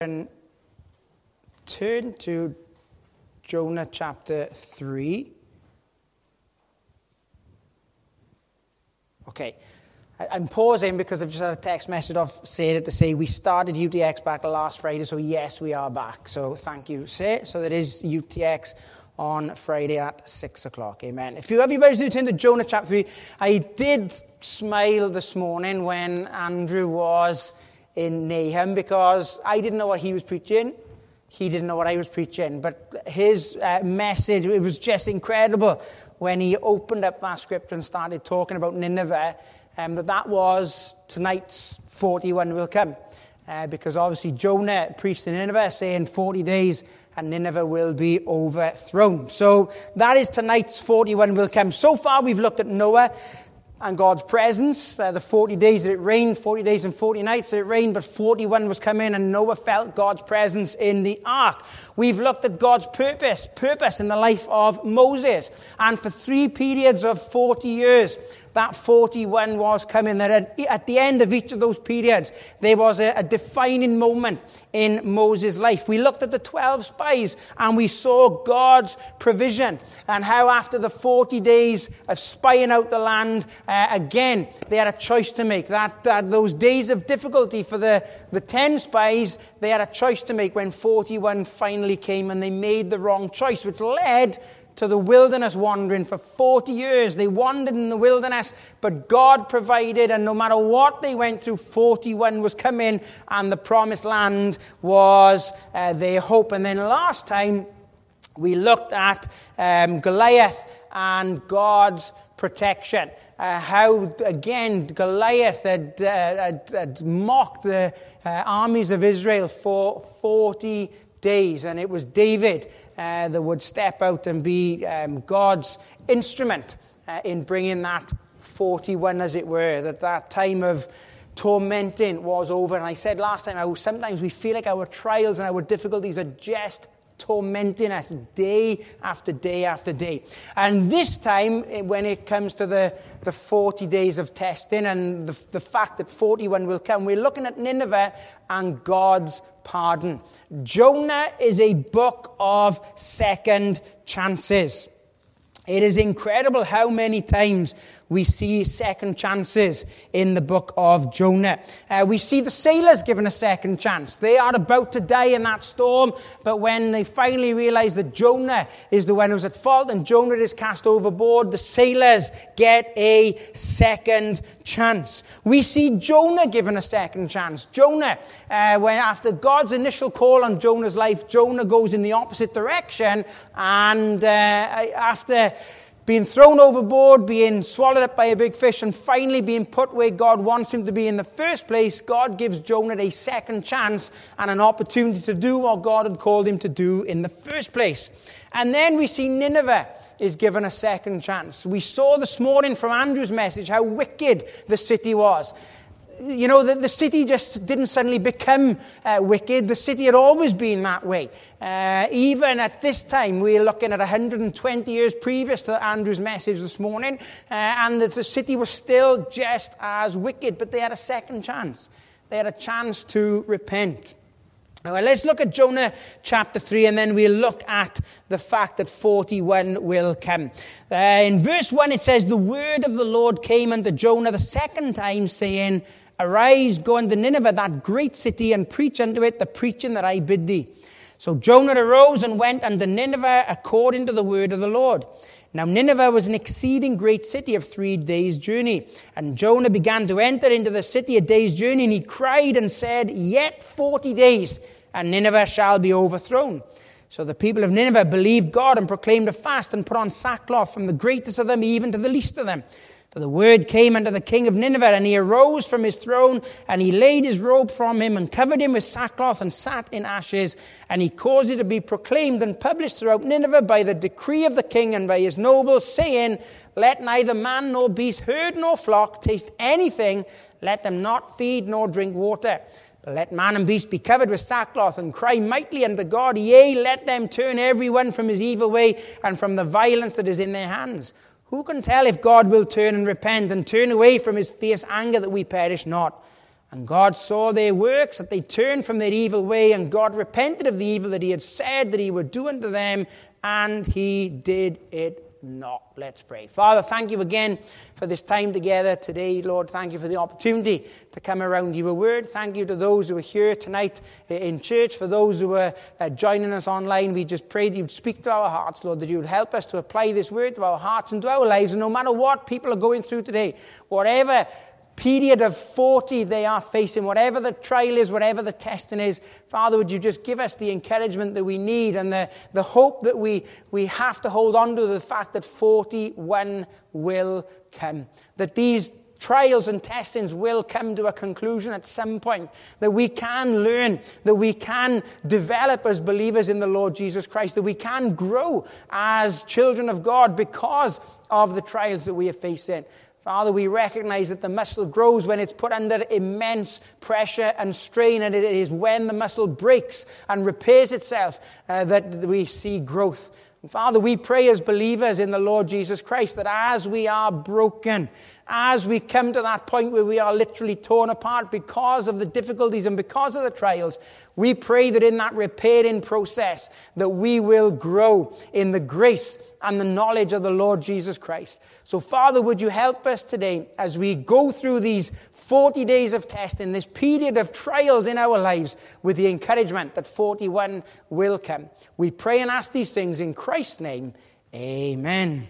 And turn to Jonah chapter 3. Okay, I'm pausing because I've just had a text message off Sarah to say we started UTX back last Friday, so yes, we are back. So thank you, Sarah. So there is UTX on Friday at 6 o'clock. Amen. If everybody's new, turn to Jonah chapter 3. I did smile this morning when Andrew was in Nahum because I didn't know what he was preaching. He didn't know what I was preaching. But his message, it was just incredible when he opened up that scripture and started talking about Nineveh, that was tonight's 41 will come. Because obviously Jonah preached in Nineveh saying 40 days and Nineveh will be overthrown. So that is tonight's 41 will come. So far we've looked at Noah and God's presence, the 40 days that it rained, 40 days and 40 nights that it rained, but 41 was coming and Noah felt God's presence in the ark. We've looked at God's purpose in the life of Moses. And for 3 periods of 40 years, that 41 was coming. That at the end of each of those periods, there was a defining moment in Moses' life. We looked at the 12 spies and we saw God's provision and how after the 40 days of spying out the land, again, they had a choice to make. That those days of difficulty for the 10 spies, they had a choice to make when 41 finally came and they made the wrong choice, which led to the wilderness wandering for 40 years. They wandered in the wilderness, but God provided, and no matter what they went through, 41 was coming, and the promised land was their hope. And then last time, we looked at Goliath and God's protection. How, again, Goliath had mocked the armies of Israel for 40 days, and it was David that would step out and be God's instrument in bringing that 41, as it were, that time of tormenting was over. And I said last time how sometimes we feel like our trials and our difficulties are just tormenting us day after day after day. And this time, when it comes to the 40 days of testing and the fact that 41 will come, we're looking at Nineveh and God's pardon. Jonah is a book of second chances. It is incredible how many times we see second chances in the book of Jonah. We see the sailors given a second chance. They are about to die in that storm, but when they finally realize that Jonah is the one who's at fault and Jonah is cast overboard, the sailors get a second chance. We see Jonah given a second chance. Jonah, when after God's initial call on Jonah's life, Jonah goes in the opposite direction, and after being thrown overboard, being swallowed up by a big fish, and finally being put where God wants him to be in the first place, God gives Jonah a second chance and an opportunity to do what God had called him to do in the first place. And then we see Nineveh is given a second chance. We saw this morning from Andrew's message how wicked the city was. You know, the city just didn't suddenly become wicked. The city had always been that way. Even at this time, we're looking at 120 years previous to Andrew's message this morning, and the city was still just as wicked, but they had a second chance. They had a chance to repent. Now, let's look at Jonah chapter 3, and then we'll look at the fact that 41 will come. In verse 1, it says, "The word of the Lord came unto Jonah the second time, saying, Arise, go unto Nineveh, that great city, and preach unto it the preaching that I bid thee. So Jonah arose and went unto Nineveh according to the word of the Lord. Now Nineveh was an exceeding great city of 3 days' journey. And Jonah began to enter into the city a day's journey, and he cried and said, Yet 40 days, and Nineveh shall be overthrown. So the people of Nineveh believed God and proclaimed a fast and put on sackcloth from the greatest of them even to the least of them. For the word came unto the king of Nineveh, and he arose from his throne, and he laid his robe from him, and covered him with sackcloth, and sat in ashes. And he caused it to be proclaimed and published throughout Nineveh by the decree of the king and by his nobles, saying, Let neither man nor beast, herd nor flock, taste anything, let them not feed nor drink water. But let man and beast be covered with sackcloth, and cry mightily unto God, yea, let them turn every one from his evil way, and from the violence that is in their hands. Who can tell if God will turn and repent and turn away from his fierce anger that we perish not? And God saw their works, that they turned from their evil way, and God repented of the evil that he had said that he would do unto them, and he did it not. Let's pray. Father, thank you again for this time together today, Lord. Thank you for the opportunity to come around your word. Thank you to those who are here tonight in church, for those who are joining us online. We just pray that you'd speak to our hearts, Lord, that you would help us to apply this word to our hearts and to our lives. And no matter what people are going through today, whatever period of 40 they are facing, whatever the trial is, whatever the testing is, Father, would you just give us the encouragement that we need and the hope that we have to hold on to, the fact that 41 will come, that these trials and testings will come to a conclusion at some point, that we can learn, that we can develop as believers in the Lord Jesus Christ, that we can grow as children of God because of the trials that we are facing. Father, we recognize that the muscle grows when it's put under immense pressure and strain, and it is when the muscle breaks and repairs itself that we see growth. And Father, we pray as believers in the Lord Jesus Christ that as we are broken, as we come to that point where we are literally torn apart because of the difficulties and because of the trials, we pray that in that repairing process that we will grow in the grace and the knowledge of the Lord Jesus Christ. So, Father, would you help us today as we go through these 40 days of testing, this period of trials in our lives, with the encouragement that 41 will come. We pray and ask these things in Christ's name. Amen.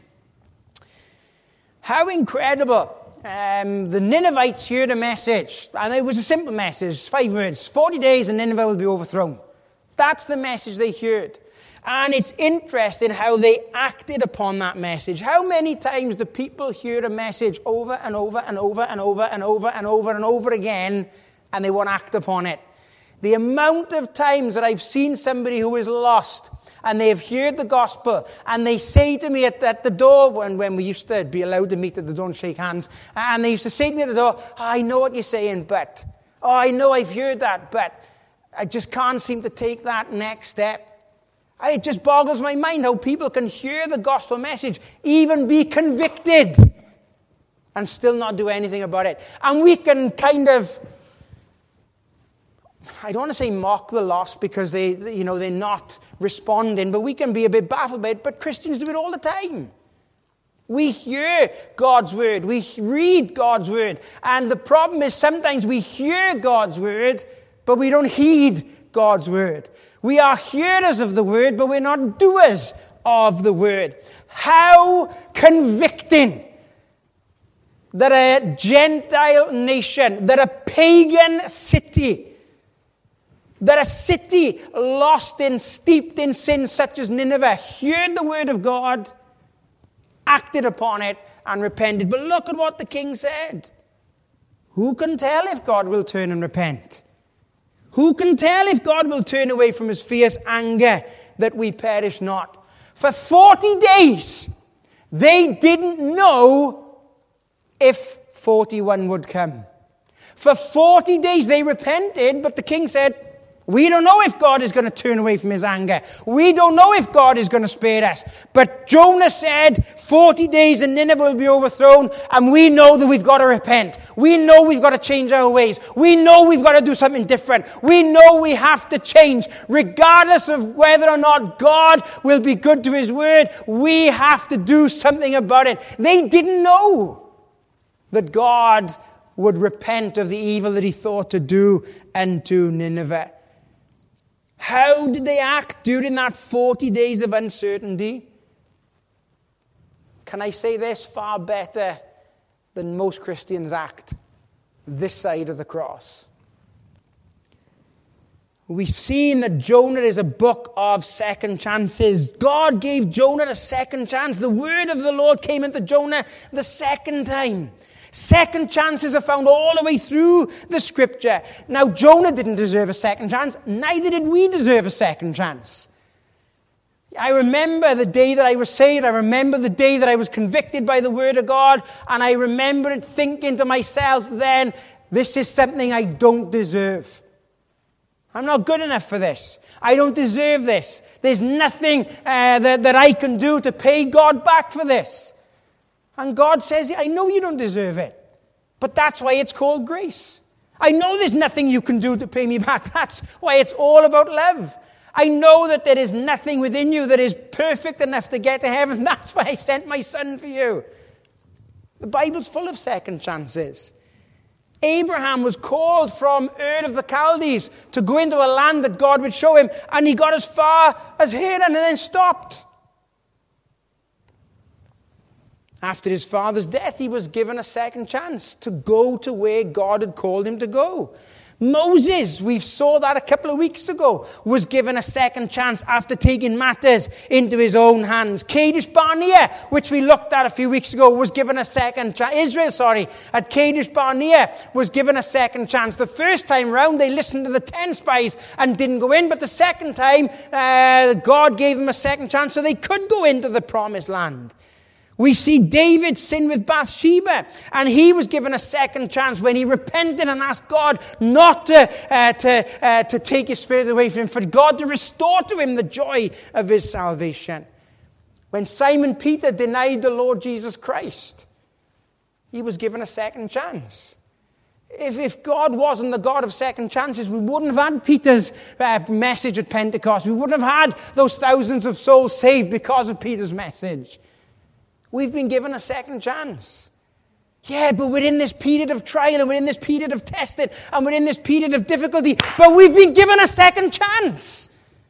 How incredible. The Ninevites heard a message, and it was a simple message, 5 words: 40 days and Nineveh will be overthrown. That's the message they heard. And it's interesting how they acted upon that message. How many times do people hear a message over and over and over and over and over and over and over again, and they won't act upon it? The amount of times that I've seen somebody who is lost, and they have heard the gospel, and they say to me at the door, when we used to be allowed to meet at the door and shake hands, and they used to say to me at the door, I know what you're saying, but, I know I've heard that, but I just can't seem to take that next step. It just boggles my mind how people can hear the gospel message, even be convicted, and still not do anything about it. And we can kind of, I don't want to say mock the lost because they're not responding, but we can be a bit baffled by it. But Christians do it all the time. We hear God's word. We read God's word. And the problem is sometimes we hear God's word, but we don't heed God's word. We are hearers of the word, but we're not doers of the word. How convicting that a Gentile nation, that a pagan city, that a city lost and steeped in sin such as Nineveh heard the word of God, acted upon it, and repented. But look at what the king said. Who can tell if God will turn and repent? Who can tell if God will turn away from his fierce anger that we perish not? For 40 days, they didn't know if 41 would come. For 40 days, they repented, but the king said, we don't know if God is going to turn away from his anger. We don't know if God is going to spare us. But Jonah said 40 days and Nineveh will be overthrown, and we know that we've got to repent. We know we've got to change our ways. We know we've got to do something different. We know we have to change. Regardless of whether or not God will be good to his word, we have to do something about it. They didn't know that God would repent of the evil that he thought to do unto Nineveh. How did they act during that 40 days of uncertainty? Can I say this? Far better than most Christians act this side of the cross. We've seen that Jonah is a book of second chances. God gave Jonah a second chance. The word of the Lord came into Jonah the second time. Second chances are found all the way through the scripture. Now, Jonah didn't deserve a second chance. Neither did we deserve a second chance. I remember the day that I was saved. I remember the day that I was convicted by the word of God. And I remember thinking to myself then, this is something I don't deserve. I'm not good enough for this. I don't deserve this. There's nothing that I can do to pay God back for this. And God says, I know you don't deserve it. But that's why it's called grace. I know there's nothing you can do to pay me back. That's why it's all about love. I know that there is nothing within you that is perfect enough to get to heaven. That's why I sent my son for you. The Bible's full of second chances. Abraham was called from Ur of the Chaldees to go into a land that God would show him, and he got as far as Haran and then stopped. After his father's death, he was given a second chance to go to where God had called him to go. Moses, we saw that a couple of weeks ago, was given a second chance after taking matters into his own hands. Kadesh Barnea, which we looked at a few weeks ago, was given a second chance. Israel, at Kadesh Barnea was given a second chance. The first time round, they listened to the 10 spies and didn't go in, but the second time, God gave them a second chance so they could go into the promised land. We see David sin with Bathsheba, and he was given a second chance when he repented and asked God not to take his spirit away from him, for God to restore to him the joy of his salvation. When Simon Peter denied the Lord Jesus Christ, he was given a second chance. If God wasn't the God of second chances, we wouldn't have had Peter's message at Pentecost. We wouldn't have had those thousands of souls saved because of Peter's message. We've been given a second chance. Yeah, but we're in this period of trial, and we're in this period of testing, and we're in this period of difficulty. But we've been given a second chance.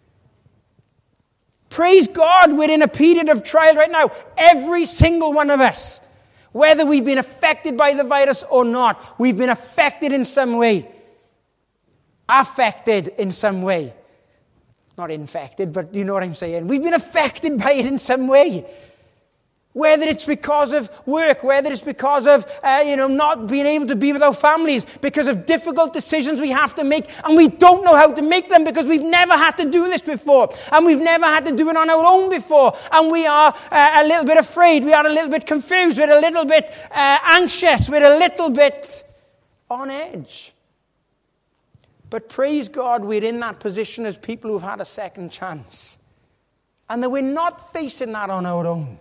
Praise God, we're in a period of trial right now. Every single one of us, whether we've been affected by the virus or not, we've been affected in some way. Affected in some way. Not infected, but you know what I'm saying. We've been affected by it in some way. Whether it's because of work, whether it's because of not being able to be with our families, because of difficult decisions we have to make, and we don't know how to make them because we've never had to do this before, and we've never had to do it on our own before, and we are a little bit afraid, we are a little bit confused, we're a little bit anxious, we're a little bit on edge. But praise God, we're in that position as people who've had a second chance, and that we're not facing that on our own.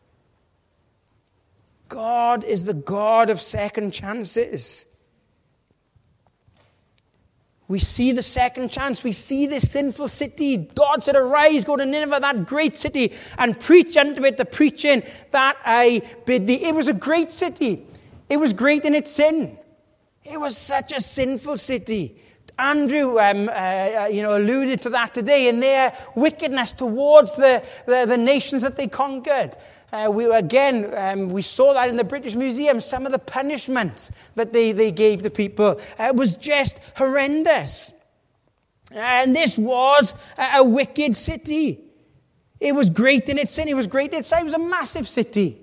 God is the God of second chances. We see the second chance. We see this sinful city. God said, arise, go to Nineveh, that great city, and preach unto it the preaching that I bid thee. It was a great city. It was great in its sin. It was such a sinful city. Andrew alluded to that today in their wickedness towards the nations that they conquered. We saw that in the British Museum, some of the punishment that they gave the people. Was just horrendous. And this was a wicked city. It was great in its sin. It was great in its size. It was a massive city.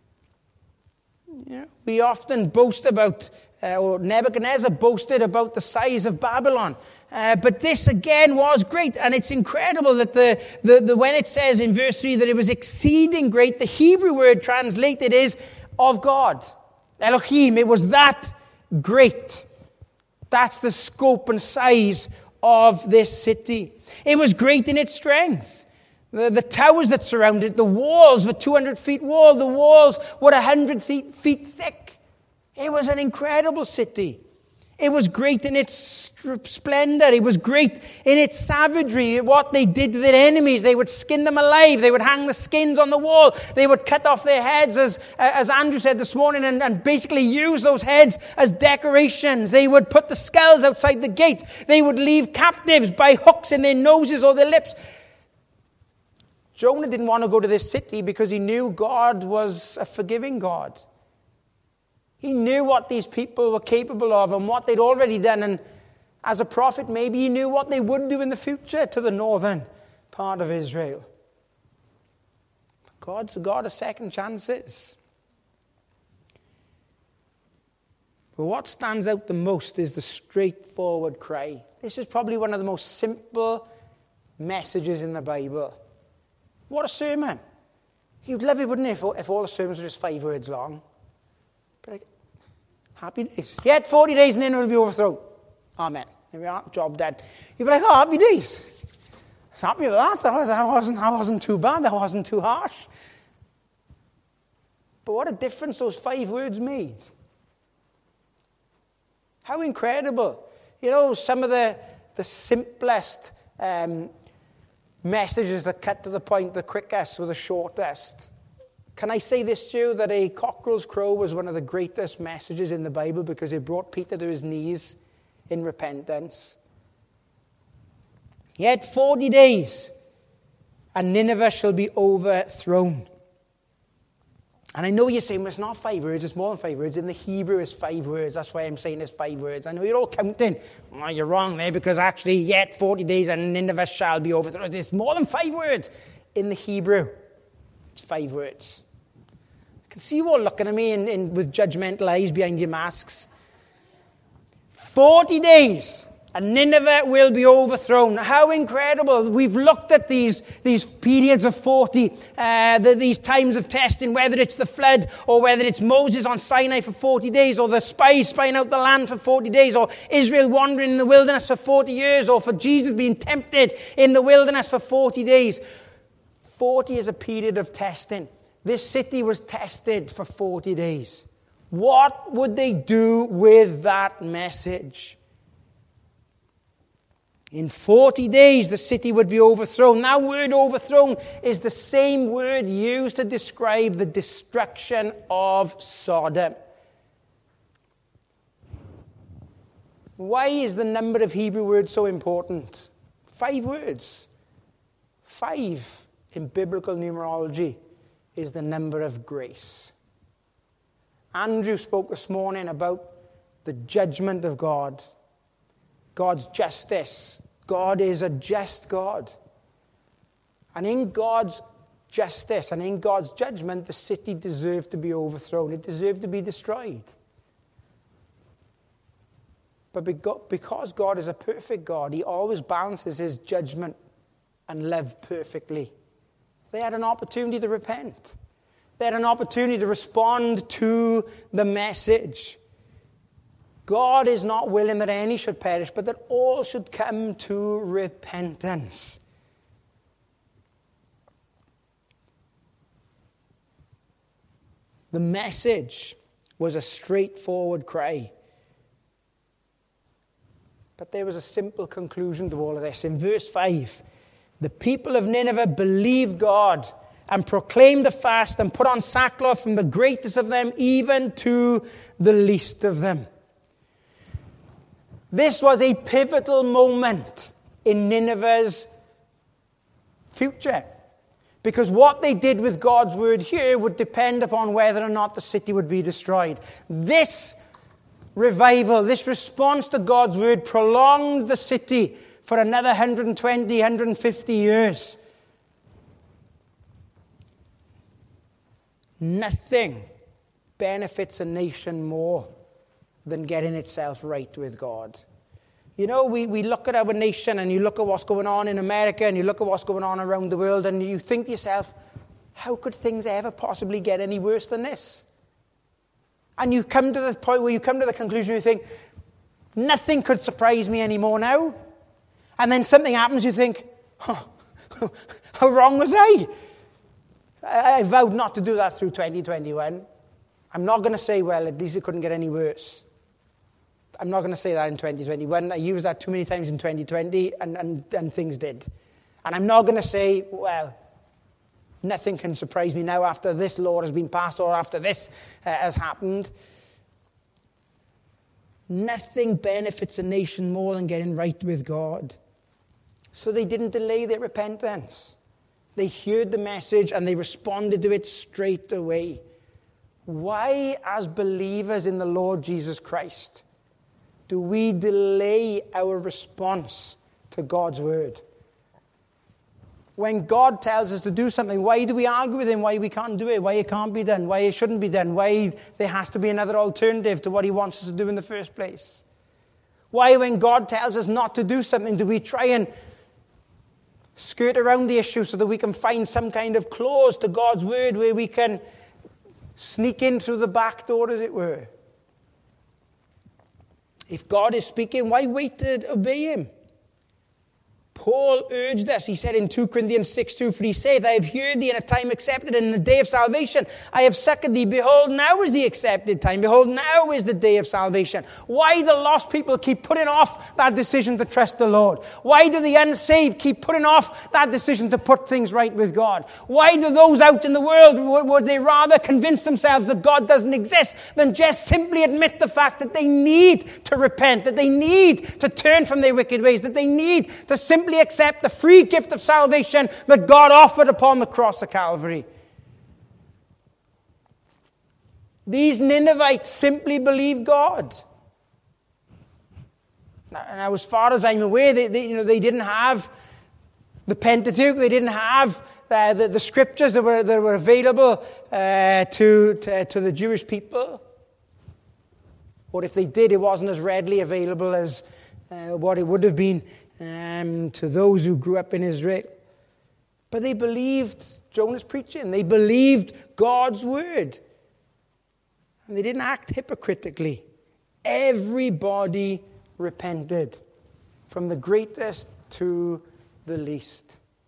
We often boast about, or Nebuchadnezzar boasted about the size of Babylon. But this again was great, and it's incredible that the when it says in verse 3 that it was exceeding great, the Hebrew word translated is of God. Elohim, it was that great. That's the scope and size of this city. It was great in its strength. The towers that surrounded it, the walls were 200 feet wall, the walls were 100 feet thick. It was an incredible city. It was great in its splendor. It was great in its savagery. What they did to their enemies, they would skin them alive. They would hang the skins on the wall. They would cut off their heads, as Andrew said this morning, and basically use those heads as decorations. They would put the skulls outside the gate. They would leave captives by hooks in their noses or their lips. Jonah didn't want to go to this city because he knew God was a forgiving God. He knew what these people were capable of and what they'd already done. And as a prophet, maybe he knew what they would do in the future to the northern part of Israel. God's a God of second chances. But what stands out the most is the straightforward cry. This is probably one of the most simple messages in the Bible. What a sermon. You'd love it, wouldn't you, if all the sermons were just 5 words long? But like, happy days. Yet 40 days and then it will be overthrown. Amen. There we are, job done. You'd be like, oh, happy days. I was happy with that. That wasn't too bad. That wasn't too harsh. But what a difference those 5 words made. How incredible. You know, some of the simplest messages that cut to the point the quickest were the shortest. Can I say this to you, that a cockerel's crow was one of the greatest messages in the Bible because it brought Peter to his knees in repentance. Yet 40 days, and Nineveh shall be overthrown. And I know you're saying, well, it's not 5 words, it's more than 5 words. In the Hebrew, it's 5 words. That's why I'm saying it's 5 words. I know you're all counting. Well, you're wrong there, because actually, yet 40 days, and Nineveh shall be overthrown. It's more than 5 words. In the Hebrew, it's 5 words. I can see you all looking at me with judgmental eyes behind your masks. 40 days, and Nineveh will be overthrown. How incredible. We've looked at these periods of 40, these times of testing, whether it's the flood, or whether it's Moses on Sinai for 40 days, or the spies spying out the land for 40 days, or Israel wandering in the wilderness for 40 years, or for Jesus being tempted in the wilderness for 40 days. 40 is a period of testing. This city was tested for 40 days. What would they do with that message? In 40 days, the city would be overthrown. That word overthrown is the same word used to describe the destruction of Sodom. Why is the number of Hebrew words so important? 5 words. 5 in biblical numerology is the number of grace. Andrew spoke this morning about the judgment of God. God's justice. God is a just God. And in God's justice and in God's judgment, the city deserved to be overthrown. It deserved to be destroyed. But because God is a perfect God, he always balances his judgment and love perfectly. They had an opportunity to repent. They had an opportunity to respond to the message. God is not willing that any should perish, but that all should come to repentance. The message was a straightforward cry. But there was a simple conclusion to all of this. In verse 5, the people of Nineveh believed God and proclaimed a fast and put on sackcloth, from the greatest of them even to the least of them. This was a pivotal moment in Nineveh's future, because what they did with God's word here would depend upon whether or not the city would be destroyed. This revival, this response to God's word, prolonged the city for another 120, 150 years. Nothing benefits a nation more than getting itself right with God. You know, we look at our nation, and you look at what's going on in America, and you look at what's going on around the world, and you think to yourself, how could things ever possibly get any worse than this? And you come to the point where you come to the conclusion, you think, nothing could surprise me anymore now. And then something happens, you think, oh, how wrong was I? I vowed not to do that through 2021. I'm not going to say, well, at least it couldn't get any worse. I'm not going to say that in 2021. I used that too many times in 2020, and things did. And I'm not going to say, well, nothing can surprise me now after this law has been passed or after this has happened. Nothing benefits a nation more than getting right with God. So they didn't delay their repentance. They heard the message and they responded to it straight away. Why, as believers in the Lord Jesus Christ, do we delay our response to God's word? When God tells us to do something, why do we argue with him why we can't do it, why it can't be done, why it shouldn't be done, why there has to be another alternative to what he wants us to do in the first place? Why, when God tells us not to do something, do we try and skirt around the issue so that we can find some kind of clause to God's word where we can sneak in through the back door, as it were? If God is speaking, why wait to obey him? Paul urged us. He said in 2 Corinthians 6:2, "For he saith, I have heard thee in a time accepted, and in the day of salvation. I have succored thee. Behold, now is the accepted time. Behold, now is the day of salvation." Why do lost people keep putting off that decision to trust the Lord? Why do the unsaved keep putting off that decision to put things right with God? Why do those out in the world, would they rather convince themselves that God doesn't exist than just simply admit the fact that they need to repent, that they need to turn from their wicked ways, that they need to simply accept the free gift of salvation that God offered upon the cross of Calvary? These Ninevites simply believed God. Now, as far as I'm aware, they didn't have the Pentateuch. They didn't have the scriptures that were available to the Jewish people. Or if they did, it wasn't as readily available as what it would have been to those who grew up in Israel. But they believed Jonah's preaching. They believed God's word. And they didn't act hypocritically. Everybody repented, from the greatest to the least.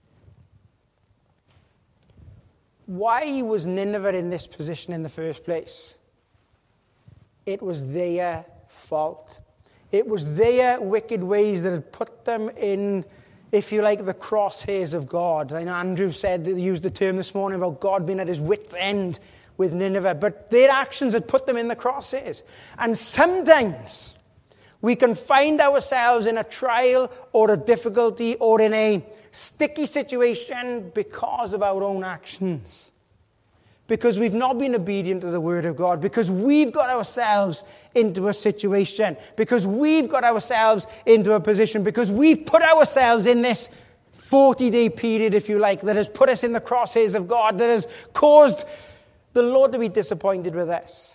Why was Nineveh in this position in the first place? It was their fault. It was their wicked ways that had put them in, if you like, the crosshairs of God. I know Andrew said that he used the term this morning about God being at his wit's end with Nineveh, but their actions had put them in the crosshairs. And sometimes we can find ourselves in a trial or a difficulty or in a sticky situation because of our own actions. Because we've not been obedient to the word of God. Because we've got ourselves into a situation. Because we've got ourselves into a position. Because we've put ourselves in this 40-day period, if you like, that has put us in the crosshairs of God, that has caused the Lord to be disappointed with us.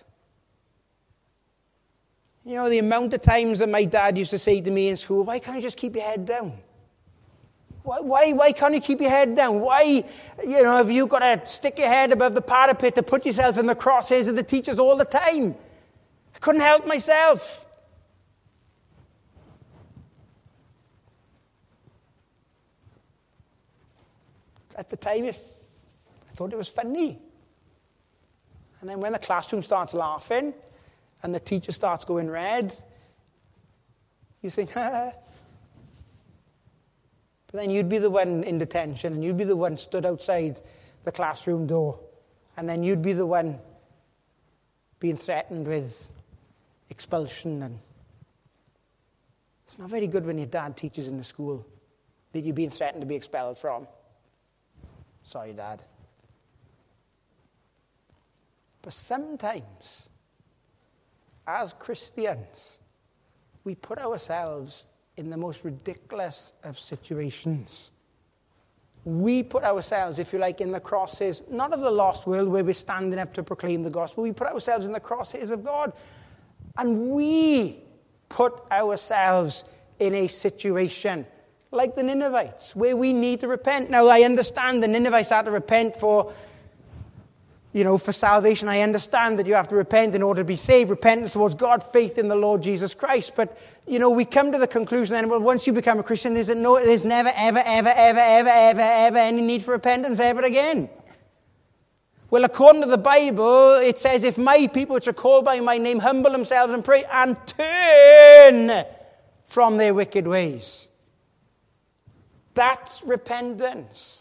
You know, the amount of times that my dad used to say to me in school, "Why can't you just keep your head down? Why can't you keep your head down? Why, have you got to stick your head above the parapet to put yourself in the crosshairs of the teachers all the time? I couldn't help myself." At the time, I thought it was funny. And then when the classroom starts laughing and the teacher starts going red, you think, But then you'd be the one in detention, and you'd be the one stood outside the classroom door, and then you'd be the one being threatened with expulsion. And it's not very good when your dad teaches in the school that you're being threatened to be expelled from. Sorry, Dad. But sometimes, as Christians, we put ourselves in the most ridiculous of situations. We put ourselves, if you like, in the crosshairs, not of the lost world where we're standing up to proclaim the gospel. We put ourselves in the crosshairs of God. And we put ourselves in a situation like the Ninevites, where we need to repent. Now, I understand the Ninevites had to repent for salvation. I understand that you have to repent in order to be saved. Repentance towards God, faith in the Lord Jesus Christ. But, we come to the conclusion then, well, once you become a Christian, there's never, ever, ever, ever, ever, ever, ever any need for repentance ever again. Well, according to the Bible, it says, if my people which are called by my name humble themselves and pray and turn from their wicked ways. That's repentance.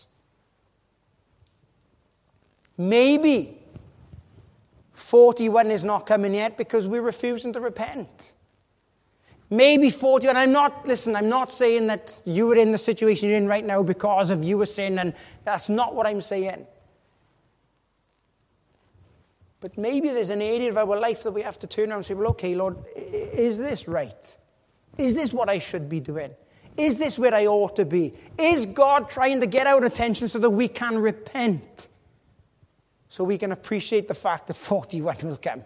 Maybe 41 is not coming yet because we're refusing to repent. Maybe 41. I'm not saying that you are in the situation you're in right now because of your sin, and that's not what I'm saying. But maybe there's an area of our life that we have to turn around and say, well, okay, Lord, is this right? Is this what I should be doing? Is this where I ought to be? Is God trying to get our attention so that we can repent? So we can appreciate the fact that 41 will come.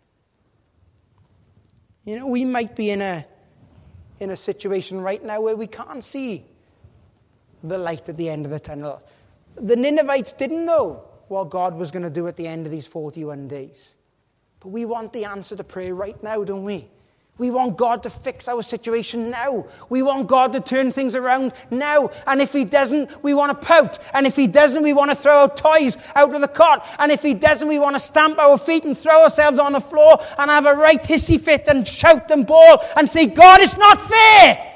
We might be in a situation right now where we can't see the light at the end of the tunnel. The Ninevites didn't know what God was going to do at the end of these 41 days. But we want the answer to prayer right now, don't we? We want God to fix our situation now. We want God to turn things around now. And if he doesn't, we want to pout. And if he doesn't, we want to throw our toys out of the cot. And if he doesn't, we want to stamp our feet and throw ourselves on the floor and have a right hissy fit and shout and bawl and say, God, it's not fair.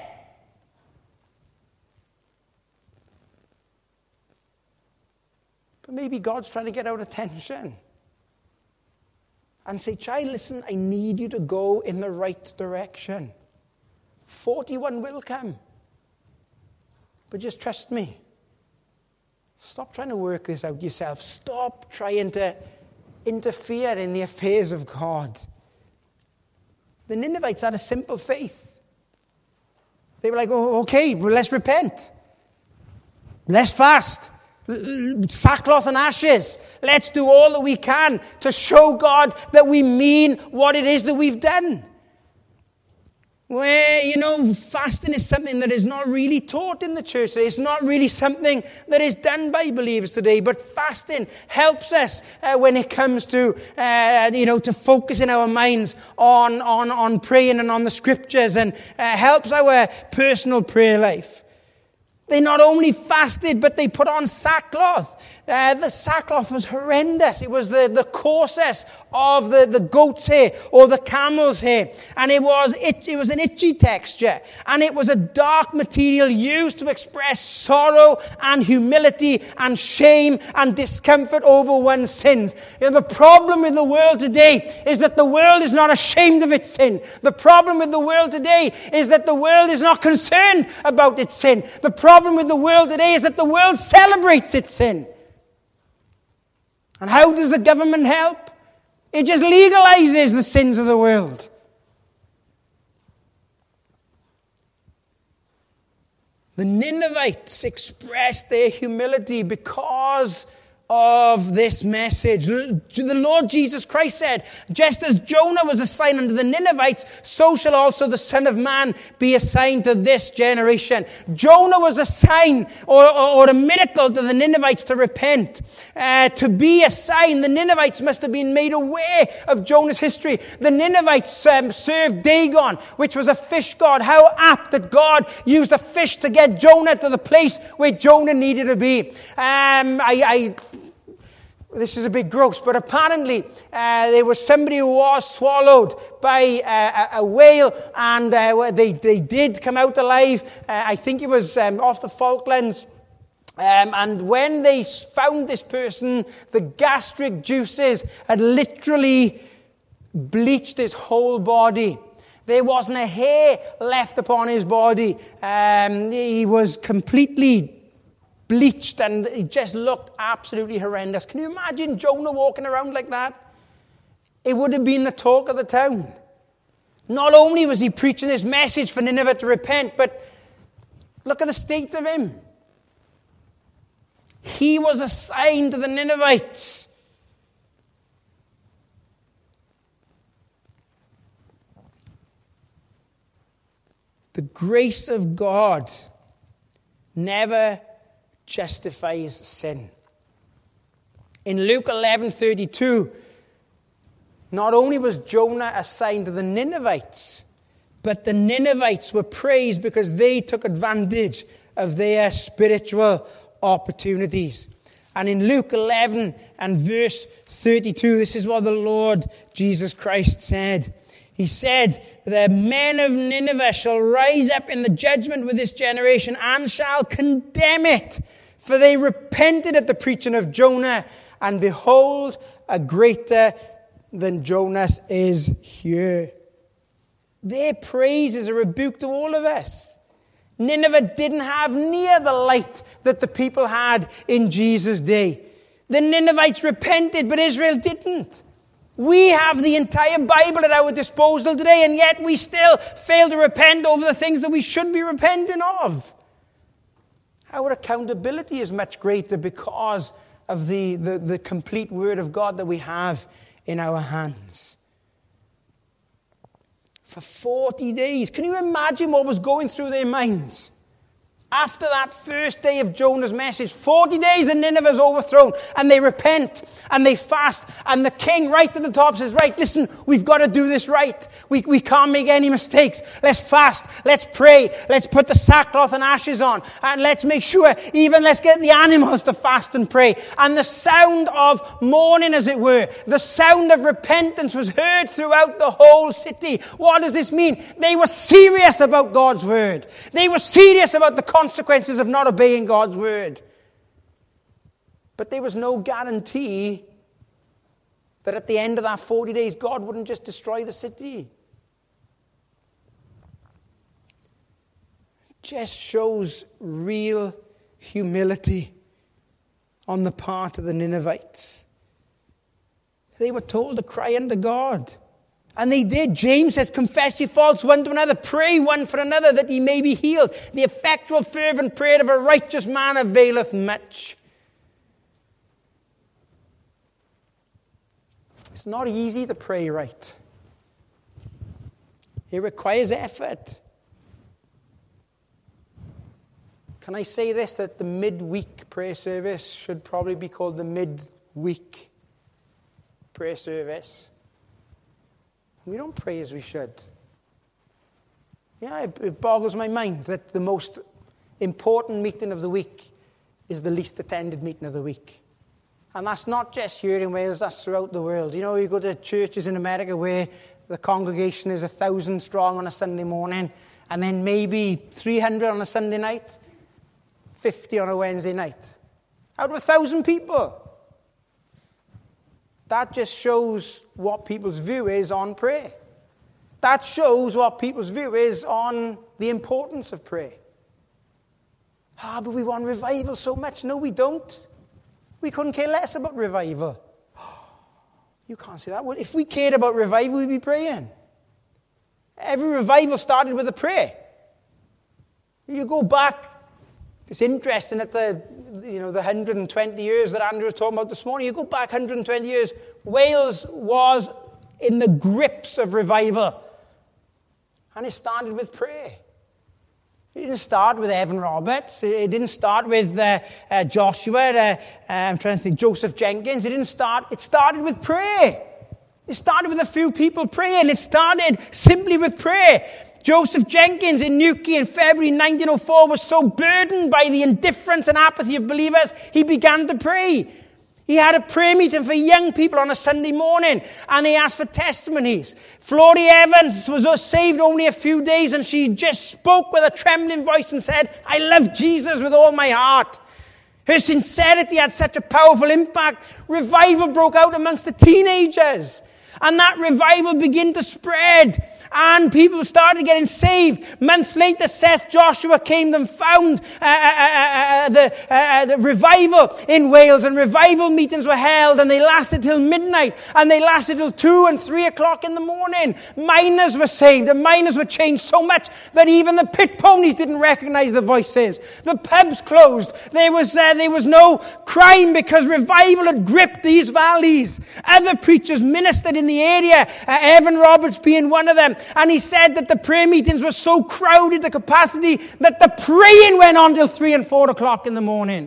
But maybe God's trying to get our attention and say, child, listen, I need you to go in the right direction. 41 will come. But just trust me. Stop trying to work this out yourself. Stop trying to interfere in the affairs of God. The Ninevites had a simple faith. They were like, oh, okay, well, let's repent. Let's fast. Sackcloth and ashes. Let's do all that we can to show God that we mean what it is that we've done. Where, fasting is something that is not really taught in the church today. It's not really something that is done by believers today. But fasting helps us when it comes to, to focus in our minds on praying and on the scriptures, and helps our personal prayer life. They not only fasted, but they put on sackcloth. The sackcloth was horrendous. It was the coarsest of the goat's hair or the camel's hair. And it was an itchy texture. And it was a dark material used to express sorrow and humility and shame and discomfort over one's sins. The problem with the world today is that the world is not ashamed of its sin. The problem with the world today is that the world is not concerned about its sin. The problem with the world today is that the world celebrates its sin. And how does the government help? It just legalizes the sins of the world. The Ninevites expressed their humility because of this message. The Lord Jesus Christ said, just as Jonah was a sign unto the Ninevites, so shall also the Son of Man be a sign to this generation. Jonah was a sign or a miracle to the Ninevites to repent. To be a sign, the Ninevites must have been made aware of Jonah's history. The Ninevites served Dagon, which was a fish god. How apt that God used a fish to get Jonah to the place where Jonah needed to be. This is a bit gross, but apparently there was somebody who was swallowed by a whale, and they did come out alive. I think it was off the Falklands. And when they found this person, the gastric juices had literally bleached his whole body. There wasn't a hair left upon his body. He was completely bleached, and it just looked absolutely horrendous. Can you imagine Jonah walking around like that? It would have been the talk of the town. Not only was he preaching this message for Nineveh to repent, but look at the state of him. He was a sign to the Ninevites. The grace of God never justifies sin. In Luke 11:32, not only was Jonah a sign to the Ninevites, but the Ninevites were praised because they took advantage of their spiritual opportunities. And in Luke 11 and verse 32, this is what the Lord Jesus Christ said. He said, the men of Nineveh shall rise up in the judgment with this generation and shall condemn it. For they repented at the preaching of Jonah, and behold, a greater than Jonas is here. Their praise is a rebuke to all of us. Nineveh didn't have near the light that the people had in Jesus' day. The Ninevites repented, but Israel didn't. We have the entire Bible at our disposal today, and yet we still fail to repent over the things that we should be repenting of. Our accountability is much greater because of the complete Word of God that we have in our hands. For 40 days. Can you imagine what was going through their minds? After that first day of Jonah's message, 40 days and Nineveh's overthrown, and they repent, and they fast, and the king right at the top says, right, listen, we've got to do this right. We can't make any mistakes. Let's fast, let's pray, let's put the sackcloth and ashes on, and let's make sure, even let's get the animals to fast and pray. And the sound of mourning, as it were, the sound of repentance was heard throughout the whole city. What does this mean? They were serious about God's word. They were serious about the consequences of not obeying God's word. But there was no guarantee that at the end of that 40 days, God wouldn't just destroy the city. It just shows real humility on the part of the Ninevites. They were told to cry unto God. And they did. James says, confess your faults one to another. Pray one for another that ye may be healed. The effectual fervent prayer of a righteous man availeth much. It's not easy to pray right. It requires effort. Can I say this, that the midweek prayer service should probably be called the midweek prayer service? We don't pray as we should. Yeah, it boggles my mind that the most important meeting of the week is the least attended meeting of the week. And that's not just here in Wales, that's throughout the world. You know, you go to churches in America where the congregation is 1,000 strong on a Sunday morning, and then maybe 300 on a Sunday night, 50 on a Wednesday night. Out of 1,000 people. That just shows what people's view is on prayer. That shows what people's view is on the importance of prayer. But we want revival so much. No, we don't. We couldn't care less about revival. You can't say that. If we cared about revival, we'd be praying. Every revival started with a prayer. You go back. It's interesting that the 120 years that Andrew was talking about this morning, you go back 120 years, Wales was in the grips of revival. And it started with prayer. It didn't start with Evan Roberts. It didn't start with Joshua. I'm trying to think, Joseph Jenkins. It started with prayer. It started with a few people praying. It started simply with prayer. Joseph Jenkins in Newquay in February 1904 was so burdened by the indifference and apathy of believers, he began to pray. He had a prayer meeting for young people on a Sunday morning, and he asked for testimonies. Florrie Evans was saved only a few days, and she just spoke with a trembling voice and said, I love Jesus with all my heart. Her sincerity had such a powerful impact. Revival broke out amongst the teenagers, and that revival began to spread. And people started getting saved. Months later, Seth Joshua came and found the revival in Wales. And revival meetings were held, and they lasted till midnight. And they lasted till 2 and 3 o'clock in the morning. Miners were saved. And miners were changed so much that even the pit ponies didn't recognize the voices. The pubs closed. There was no crime because revival had gripped these valleys. Other preachers ministered in the area, Evan Roberts being one of them. And he said that the prayer meetings were so crowded to capacity that the praying went on till 3 and 4 o'clock in the morning.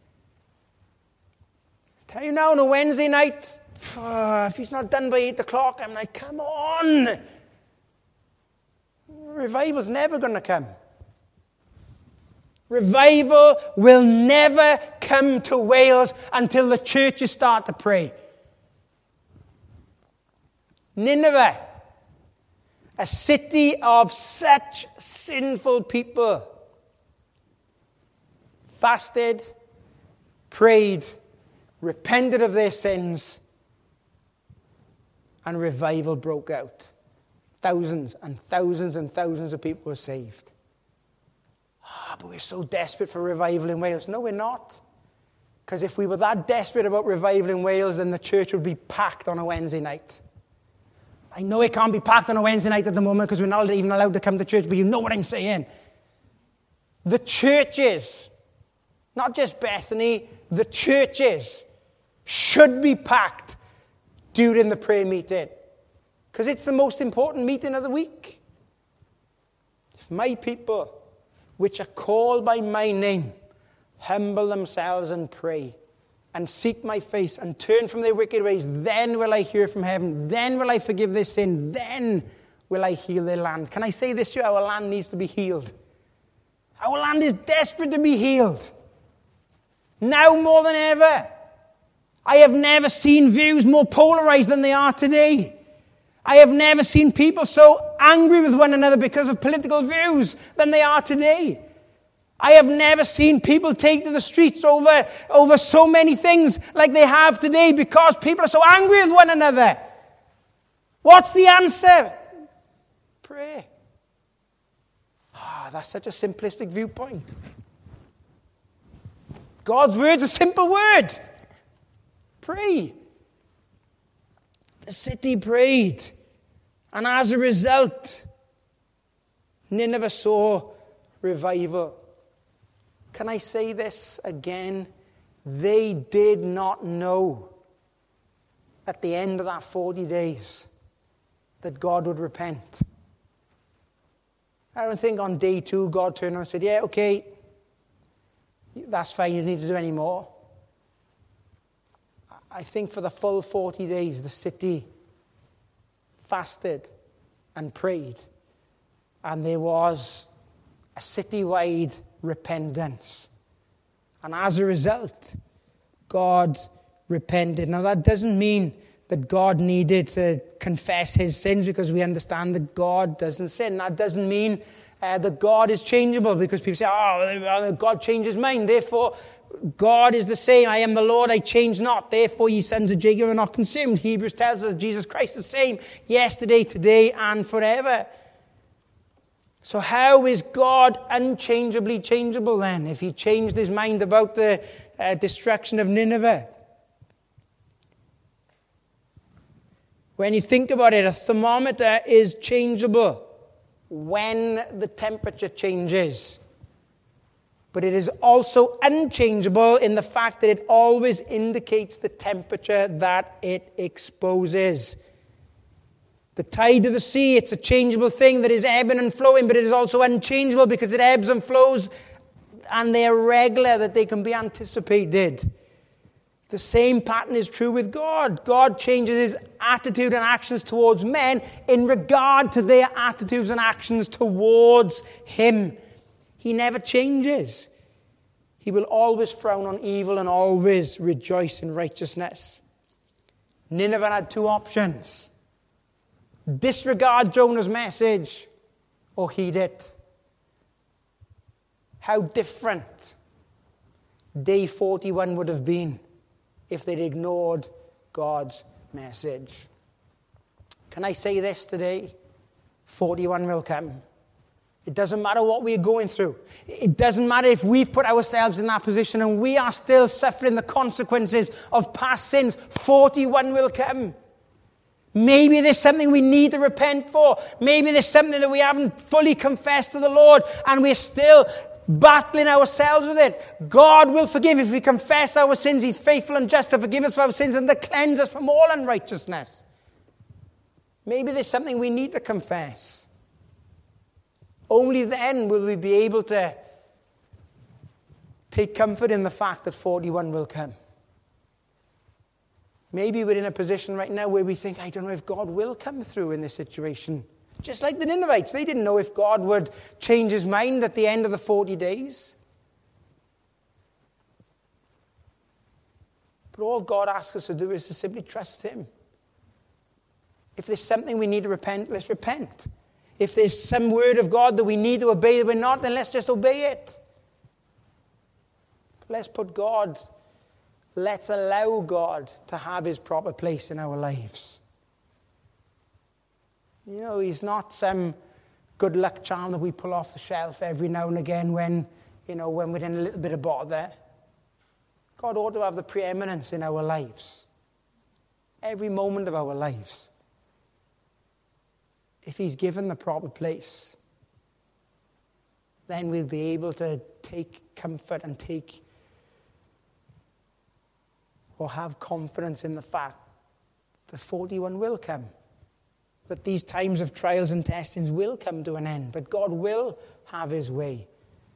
I tell you now, on a Wednesday night, if he's not done by 8 o'clock, I'm like, come on. Revival's never going to come. Revival will never come to Wales until the churches start to pray. Nineveh, a city of such sinful people, fasted, prayed, repented of their sins, and revival broke out. Thousands and thousands and thousands of people were saved. But we're so desperate for revival in Wales. No, we're not. Because if we were that desperate about revival in Wales, then the church would be packed on a Wednesday night. I know it can't be packed on a Wednesday night at the moment because we're not even allowed to come to church, but you know what I'm saying. The churches, not just Bethany, the churches should be packed during the prayer meeting because it's the most important meeting of the week. If my people which are called by my name, humble themselves and pray, and seek my face, and turn from their wicked ways, then will I hear from heaven, then will I forgive their sin, then will I heal their land. Can I say this to you? Our land needs to be healed. Our land is desperate to be healed. Now more than ever. I have never seen views more polarized than they are today. I have never seen people so angry with one another because of political views than they are today. I have never seen people take to the streets over so many things like they have today because people are so angry with one another. What's the answer? Pray. That's such a simplistic viewpoint. God's word's a simple word. Pray. The city prayed. And as a result, Nineveh saw revival. Can I say this again? They did not know at the end of that 40 days that God would repent. I don't think on day 2 God turned around and said, yeah, okay, that's fine, you don't need to do any more. I think for the full 40 days, the city fasted and prayed. And there was a citywide repentance. And as a result, God repented. Now, that doesn't mean that God needed to confess his sins, because we understand that God doesn't sin. That doesn't mean that God is changeable, because people say, God changed his mind, therefore God is the same. I am the Lord, I change not. Therefore ye sons of Jacob are not consumed. Hebrews tells us Jesus Christ is the same yesterday, today, and forever. So how is God unchangeably changeable then, if he changed his mind about the destruction of Nineveh? When you think about it, a thermometer is changeable when the temperature changes. But it is also unchangeable in the fact that it always indicates the temperature that it exposes. The tide of the sea, it's a changeable thing that is ebbing and flowing, but it is also unchangeable because it ebbs and flows and they are regular, that they can be anticipated. The same pattern is true with God. God changes his attitude and actions towards men in regard to their attitudes and actions towards him. He never changes. He will always frown on evil and always rejoice in righteousness. Nineveh had 2 options. Disregard Jonah's message or heed it. How different day 41 would have been if they'd ignored God's message. Can I say this today? 41 will come. It doesn't matter what we're going through. It doesn't matter if we've put ourselves in that position and we are still suffering the consequences of past sins. 41 will come. Maybe there's something we need to repent for. Maybe there's something that we haven't fully confessed to the Lord and we're still battling ourselves with it. God will forgive if we confess our sins. He's faithful and just to forgive us for our sins and to cleanse us from all unrighteousness. Maybe there's something we need to confess. Only then will we be able to take comfort in the fact that 41 will come. Maybe we're in a position right now where we think, I don't know if God will come through in this situation. Just like the Ninevites, they didn't know if God would change his mind at the end of the 40 days. But all God asks us to do is to simply trust him. If there's something we need to repent, let's repent. If there's some word of God that we need to obey that we're not, then let's just obey it. Let's allow God to have his proper place in our lives. You know, he's not some good luck charm that we pull off the shelf every now and again when we're in a little bit of bother. God ought to have the preeminence in our lives. Every moment of our lives. If he's given the proper place, then we'll be able to take comfort and have confidence in the fact that 41 will come. That these times of trials and testings will come to an end. That God will have his way.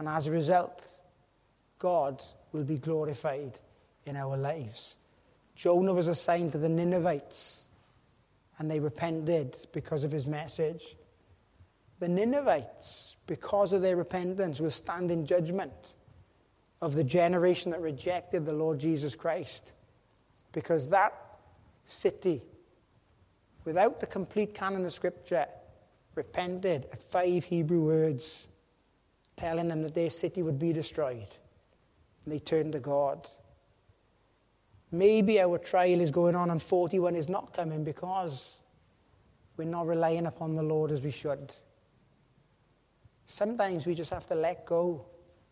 And as a result, God will be glorified in our lives. Jonah was assigned to the Ninevites, and they repented because of his message. The Ninevites, because of their repentance, will stand in judgment of the generation that rejected the Lord Jesus Christ. Because that city, without the complete canon of Scripture, repented at 5 Hebrew words, telling them that their city would be destroyed. And they turned to God. Maybe our trial is going on and 41 is not coming because we're not relying upon the Lord as we should. Sometimes we just have to let go.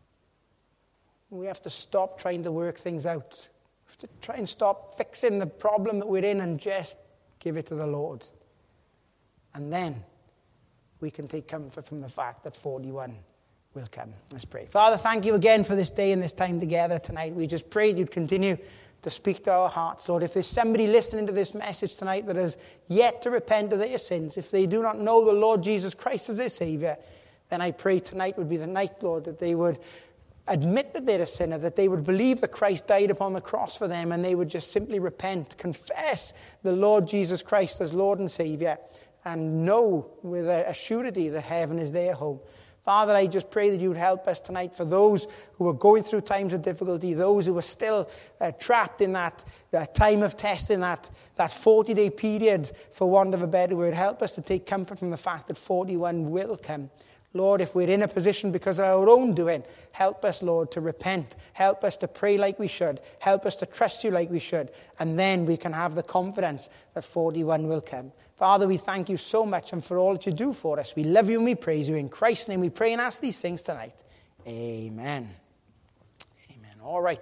We have to stop trying to work things out. We have to try and stop fixing the problem that we're in and just give it to the Lord. And then we can take comfort from the fact that 41 will come. Let's pray. Father, thank you again for this day and this time together tonight. We just pray you'd continue to speak to our hearts, Lord. If there's somebody listening to this message tonight that has yet to repent of their sins, if they do not know the Lord Jesus Christ as their Savior, then I pray tonight would be the night, Lord, that they would admit that they're a sinner, that they would believe that Christ died upon the cross for them, and they would just simply repent, confess the Lord Jesus Christ as Lord and Savior, and know with a surety that heaven is their home. Father, I just pray that you would help us tonight for those who are going through times of difficulty, those who are still trapped in that time of testing, that 40-day period, for want of a better word. Help us to take comfort from the fact that 41 will come. Lord, if we're in a position because of our own doing, help us, Lord, to repent. Help us to pray like we should. Help us to trust you like we should. And then we can have the confidence that 41 will come. Father, we thank you so much and for all that you do for us. We love you and we praise you. In Christ's name we pray and ask these things tonight. Amen. Amen. All right.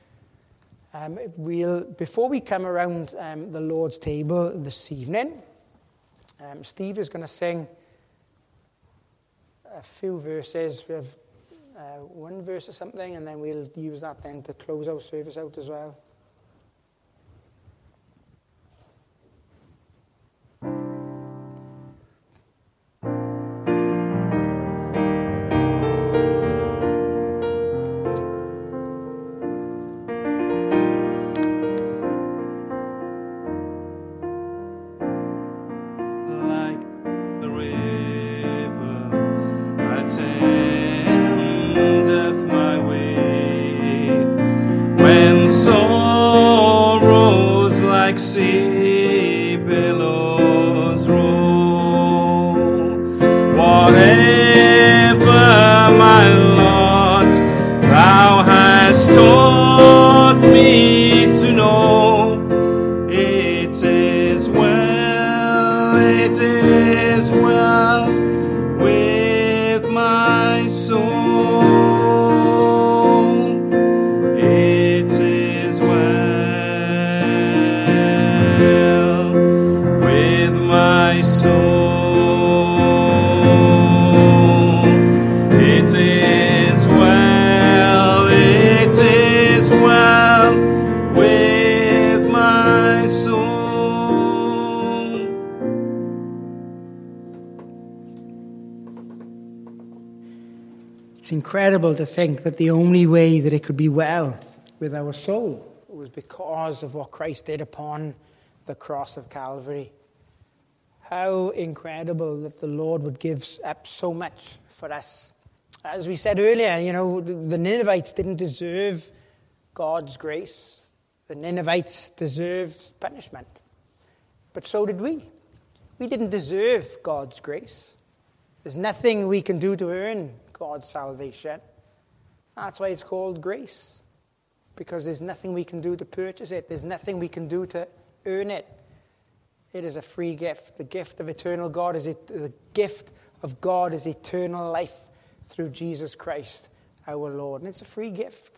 Before we come around the Lord's table this evening, Steve is going to sing a few verses. We have one verse or something, and then we'll use that then to close our service out as well. Sea billows roll, whatever my lot thou hast taught me to know, it is well with my soul, it is well with my soul. It is well with my soul. It's incredible to think that the only way that it could be well with our soul was because of what Christ did upon the cross of Calvary. How incredible that the Lord would give up so much for us. As we said earlier, the Ninevites didn't deserve God's grace. The Ninevites deserved punishment. But so did we. We didn't deserve God's grace. There's nothing we can do to earn God's salvation. That's why it's called grace. Because there's nothing we can do to purchase it. There's nothing we can do to earn it. It is a free gift. The gift of eternal God is the gift of God is eternal life through Jesus Christ, our Lord. And it's a free gift.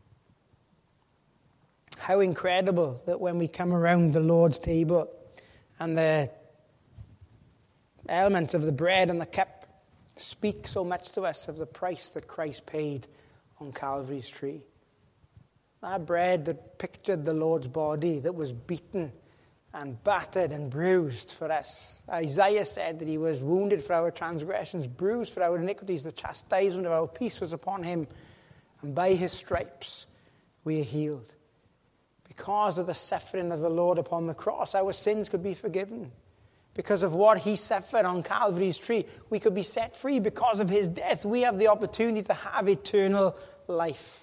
How incredible that when we come around the Lord's table and the elements of the bread and the cup speak so much to us of the price that Christ paid on Calvary's tree. That bread that pictured the Lord's body that was beaten and battered and bruised for us. Isaiah said that he was wounded for our transgressions, bruised for our iniquities. The chastisement of our peace was upon him, and by his stripes we are healed. Because of the suffering of the Lord upon the cross, our sins could be forgiven. Because of what he suffered on Calvary's tree, we could be set free. Because of his death, we have the opportunity to have eternal life.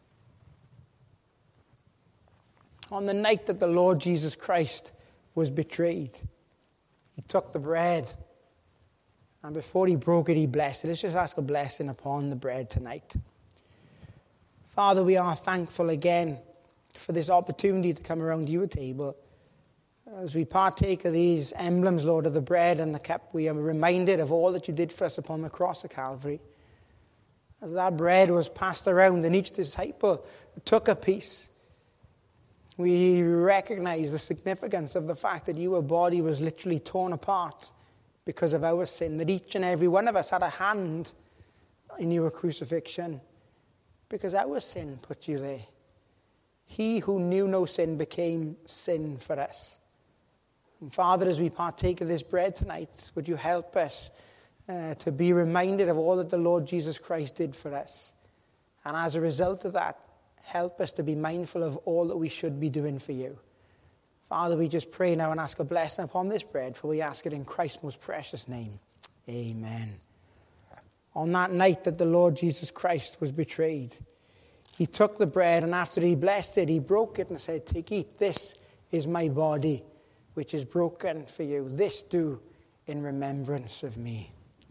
On the night that the Lord Jesus Christ was betrayed, he took the bread, and before he broke it, he blessed it. Let's just ask a blessing upon the bread tonight. Father, we are thankful again for this opportunity to come around your table. As we partake of these emblems, Lord, of the bread and the cup, we are reminded of all that you did for us upon the cross of Calvary. As that bread was passed around and each disciple took a piece, we recognize the significance of the fact that your body was literally torn apart because of our sin, that each and every one of us had a hand in your crucifixion because our sin put you there. He who knew no sin became sin for us. And Father, as we partake of this bread tonight, would you help us to be reminded of all that the Lord Jesus Christ did for us? And as a result of that, help us to be mindful of all that we should be doing for you. Father, we just pray now and ask a blessing upon this bread, for we ask it in Christ's most precious name. Amen. On that night that the Lord Jesus Christ was betrayed, he took the bread, and after he blessed it, he broke it and said, "Take, eat, this is my body, which is broken for you. This do in remembrance of me."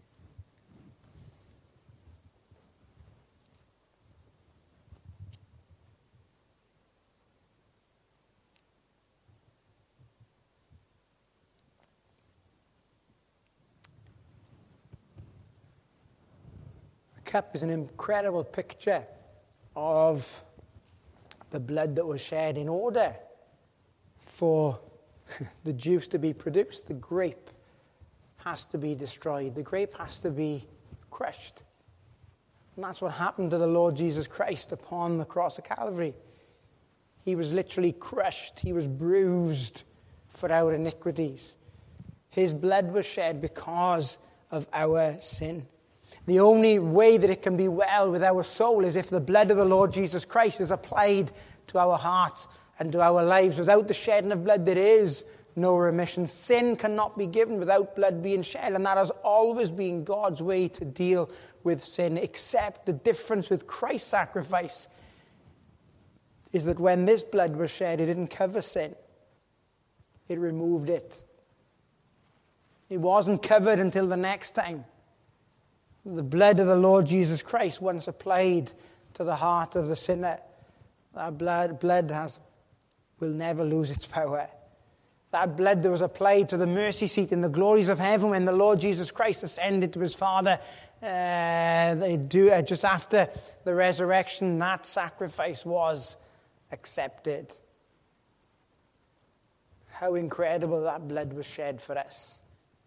The cup is an incredible picture of the blood that was shed in order for the juice to be produced. The grape has to be destroyed. The grape has to be crushed. And that's what happened to the Lord Jesus Christ upon the cross of Calvary. He was literally crushed. He was bruised for our iniquities. His blood was shed because of our sin. The only way that it can be well with our soul is if the blood of the Lord Jesus Christ is applied to our hearts and to our lives. Without the shedding of blood, there is no remission. Sin cannot be given without blood being shed, and that has always been God's way to deal with sin, except the difference with Christ's sacrifice is that when this blood was shed, it didn't cover sin. It removed it. It wasn't covered until the next time. The blood of the Lord Jesus Christ, once applied to the heart of the sinner, that blood will never lose its power. That blood that was applied to the mercy seat in the glories of heaven when the Lord Jesus Christ ascended to his Father just after the resurrection, that sacrifice was accepted. How incredible that blood was shed for us.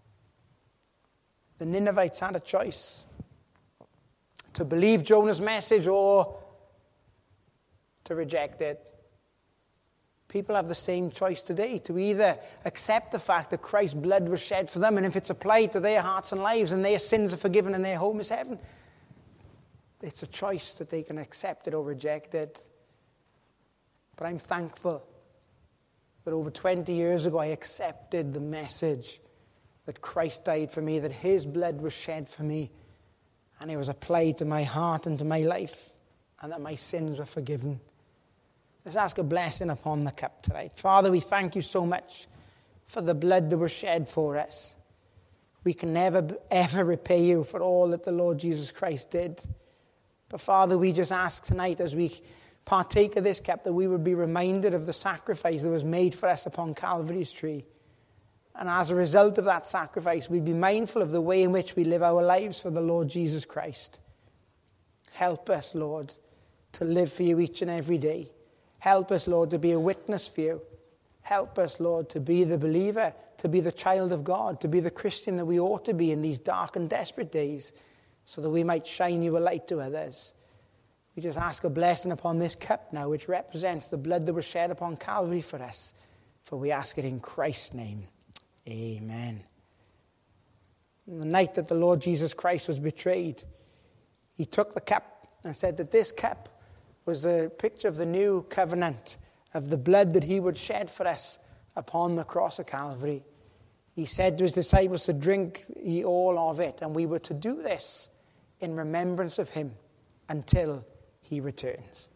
The Ninevites had a choice: to believe Jonah's message or to reject it. People have the same choice today, to either accept the fact that Christ's blood was shed for them, and if it's applied to their hearts and lives and their sins are forgiven and their home is heaven, it's a choice that they can accept it or reject it. But I'm thankful that over 20 years ago I accepted the message that Christ died for me, that his blood was shed for me, and it was applied to my heart and to my life, and that my sins were forgiven. Let's ask a blessing upon the cup tonight. Father, we thank you so much for the blood that was shed for us. We can never, ever repay you for all that the Lord Jesus Christ did. But Father, we just ask tonight as we partake of this cup that we would be reminded of the sacrifice that was made for us upon Calvary's tree. And as a result of that sacrifice, we'd be mindful of the way in which we live our lives for the Lord Jesus Christ. Help us, Lord, to live for you each and every day. Help us, Lord, to be a witness for you. Help us, Lord, to be the believer, to be the child of God, to be the Christian that we ought to be in these dark and desperate days, so that we might shine you a light to others. We just ask a blessing upon this cup now, which represents the blood that was shed upon Calvary for us. For we ask it in Christ's name. Amen. On the night that the Lord Jesus Christ was betrayed, he took the cup and said that this cup was the picture of the new covenant, of the blood that he would shed for us upon the cross of Calvary. He said to his disciples to drink ye all of it, and we were to do this in remembrance of him until he returns.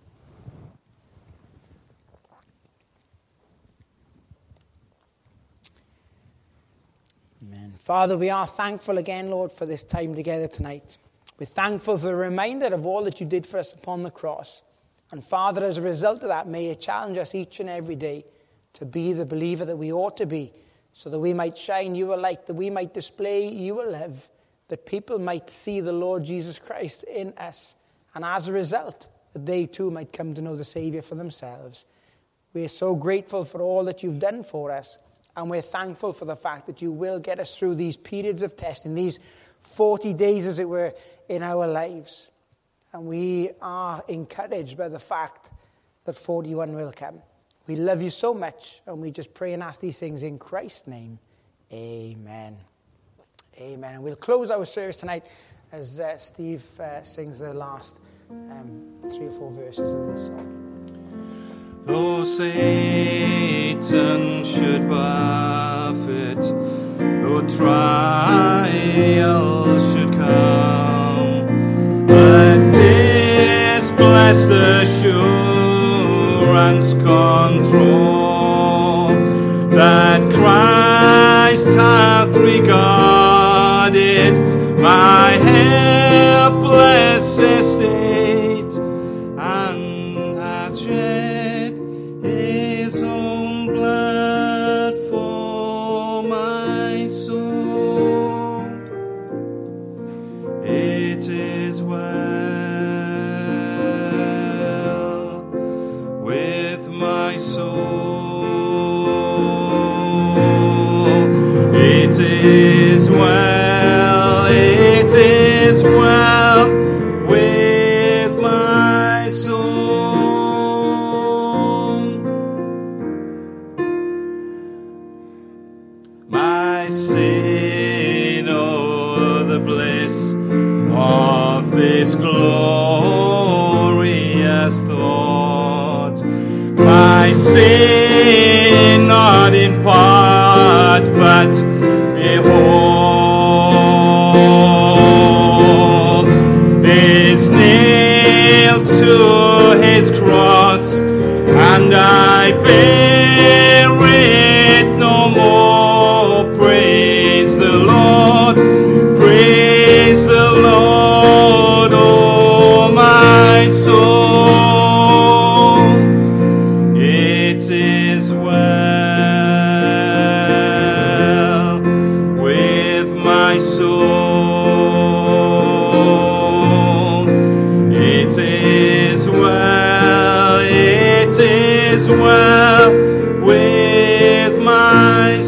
Amen. Father, we are thankful again, Lord, for this time together tonight. We're thankful for the reminder of all that you did for us upon the cross. And Father, as a result of that, may you challenge us each and every day to be the believer that we ought to be, so that we might shine you a light, that we might display you a love, that people might see the Lord Jesus Christ in us, and as a result, that they too might come to know the Savior for themselves. We are so grateful for all that you've done for us, and we're thankful for the fact that you will get us through these periods of testing, these 40 days, as it were, in our lives. And we are encouraged by the fact that 41 will come. We love you so much, and we just pray and ask these things in Christ's name. Amen. Amen. And we'll close our service tonight as Steve sings the last 3 or 4 verses of this song. Though Satan should buffet, though trials should come, but this blessed assurance control, that Christ hath regarded my helpless estate, and hath shed his own blood for my soul. It is well with my soul. It is well, it is well with my soul. My sin, oh, the bliss of this glorious thought. My sin, not in part, but in whole, is nailed to his cross, and I bear it no more. Praise the Lord, praise the Lord, oh my soul. It is well with my soul. It is well, it is well with my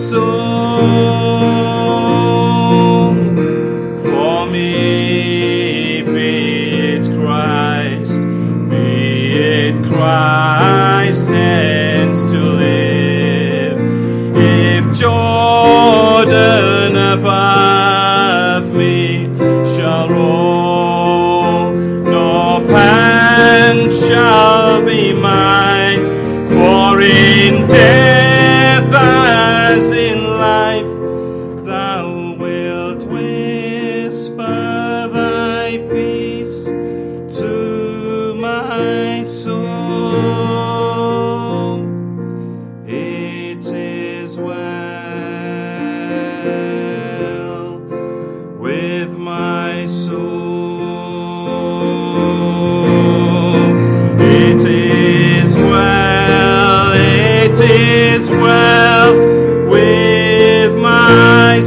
soul. For me, be it Christ, hence to live. If Jordan above me shall roll, no pan shall be mine, for in death as in life thou wilt whisper thy peace to my soul. It is well with my soul. It is well, it is well with my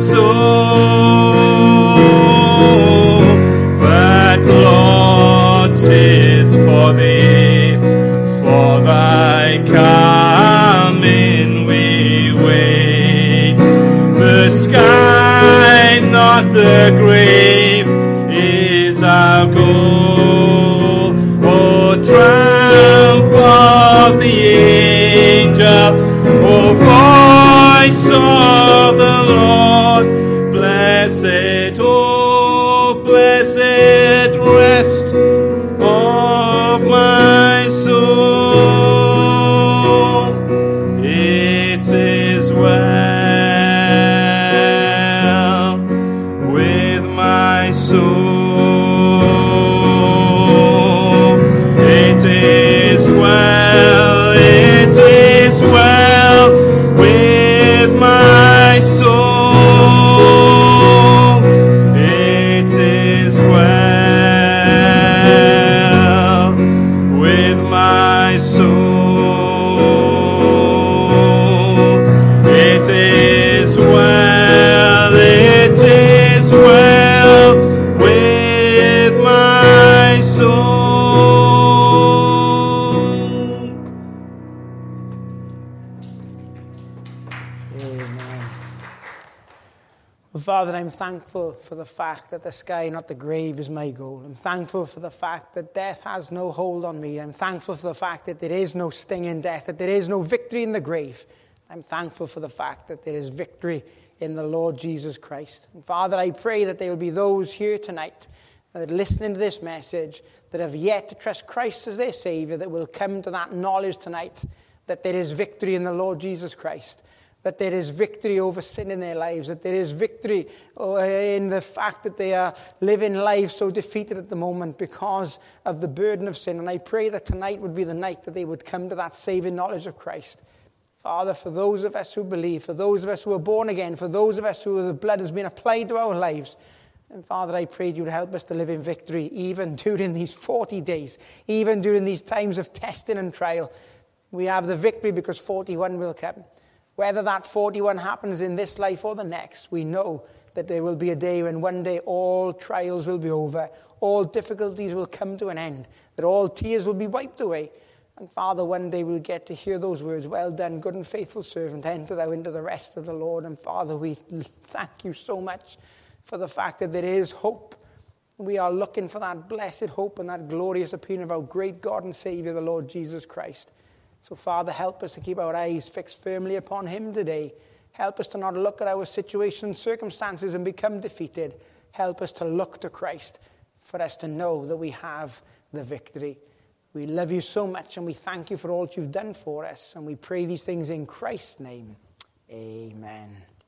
soul. But Lord, 'tis for thee, for thy coming we wait. The sky, not the grave, is our goal. Oh, tramp of the angel, oh, Father, I'm thankful for the fact that the sky, not the grave, is my goal. I'm thankful for the fact that death has no hold on me. I'm thankful for the fact that there is no sting in death, that there is no victory in the grave. I'm thankful for the fact that there is victory in the Lord Jesus Christ. And Father, I pray that there will be those here tonight that are listening to this message that have yet to trust Christ as their Savior, that will come to that knowledge tonight that there is victory in the Lord Jesus Christ, that there is victory over sin in their lives, that there is victory in the fact that they are living lives so defeated at the moment because of the burden of sin. And I pray that tonight would be the night that they would come to that saving knowledge of Christ. Father, for those of us who believe, for those of us who are born again, for those of us who the blood has been applied to our lives, and Father, I prayed you would help us to live in victory even during these 40 days, even during these times of testing and trial. We have the victory because 41 will come. Whether that 41 happens in this life or the next, we know that there will be a day when one day all trials will be over, all difficulties will come to an end, that all tears will be wiped away. And Father, one day we'll get to hear those words, well done, good and faithful servant, enter thou into the rest of the Lord. And Father, we thank you so much for the fact that there is hope. We are looking for that blessed hope and that glorious appearing of our great God and Savior, the Lord Jesus Christ. So, Father, help us to keep our eyes fixed firmly upon him today. Help us to not look at our situation and circumstances and become defeated. Help us to look to Christ for us to know that we have the victory. We love you so much and we thank you for all that you've done for us. And we pray these things in Christ's name. Amen.